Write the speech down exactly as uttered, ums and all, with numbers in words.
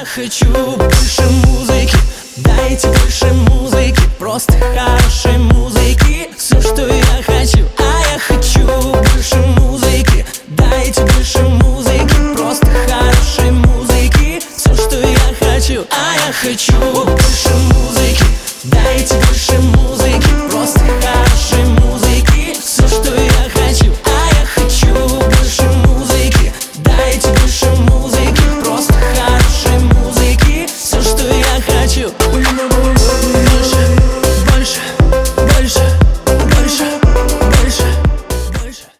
я хочу больше музыки, дайте больше музыки, просто хорошей музыки. Все, что я хочу, а я хочу больше музыки, дайте больше музыки, просто хорошей музыки. Все, что я хочу, а я хочу больше музыки, дайте больше музыки.